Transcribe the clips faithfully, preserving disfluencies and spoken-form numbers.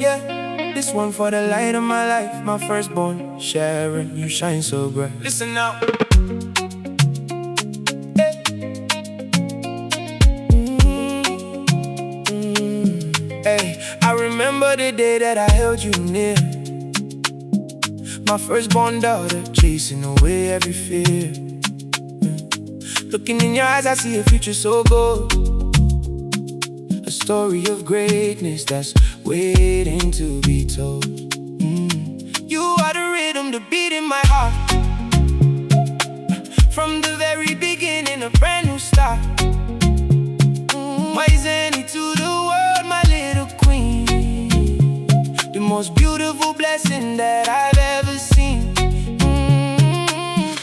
Yeah, this one for the light of my life, my firstborn, Sharon, you shine so bright. Listen now. Hey. Mm-hmm. Hey, I remember the day that I held you near, my firstborn daughter, chasing away every fear. Looking in your eyes, I see a future so good, a story of greatness that's waiting to be told. mm. You are the rhythm, the beat in my heart. From the very beginning, a brand new start. mm. My Zeni to the world, my little queen, the most beautiful blessing that I've ever seen. mm.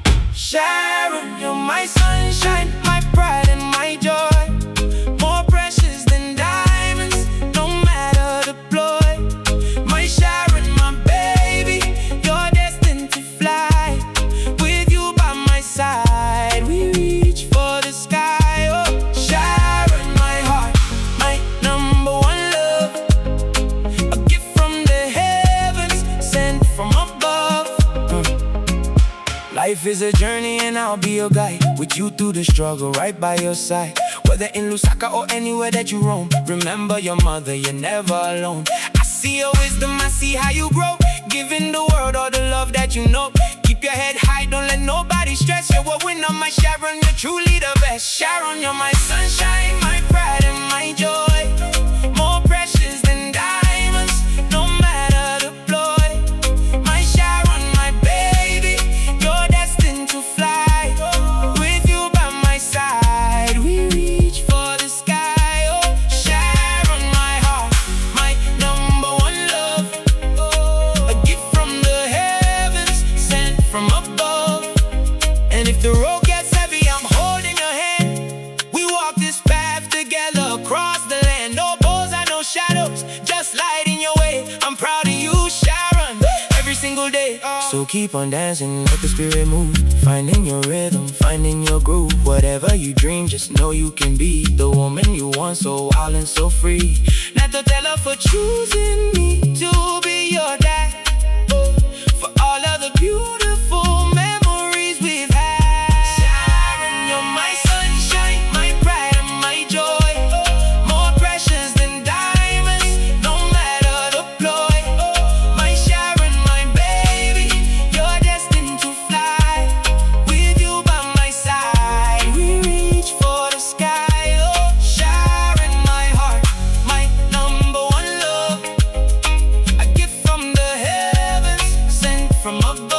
Sharon, you're my sunshine, my pride and my joy, more precious than diamonds, no matter the ploy. My Sharon, my baby, you're destined to fly. With you by my side, we reach for the sky. Oh, Sharon, my heart, my number one love, a gift from the heavens, sent from above. uh. Life is a journey and I'll be your guide, with you through the struggle, right by your side. Whether in Lusaka or anywhere that you roam, remember your mother, you're never alone. I see your wisdom, I see how you grow, giving the world all the love that you know. Keep your head high, don't let nobody stress. You're a winner, my Sharon, you're truly the best. Sharon, you're my sunshine, my pride and my joy, more precious than diamonds, no matter the ploy. My Sharon, my baby, you're destined to fly. With you by my side, we reach for the sky. Oh, Sharon, my heart, my number one love, a gift from the heavens, sent from above. And if the road gets heavy, I'm holding your hand. We walk this path together across the land. No bulls and no shadows, just light in your way. I'm proud of you, Sharon, every single day. So keep on dancing, let the spirit move, finding your rhythm, finding your groove. Whatever you dream, just know you can be the woman you want, so wild and so free. Nato tell her for choosing me to be your dad, for all of the beautiful memories we've had. Sharon, you're my sunshine, my pride and my joy, more precious than diamonds, no matter the ploy. My Sharon, my baby, you're destined to fly. With you by my side, we reach for the sky. Oh, Sharon, my heart, my number one love, a gift from the heavens, sent from above.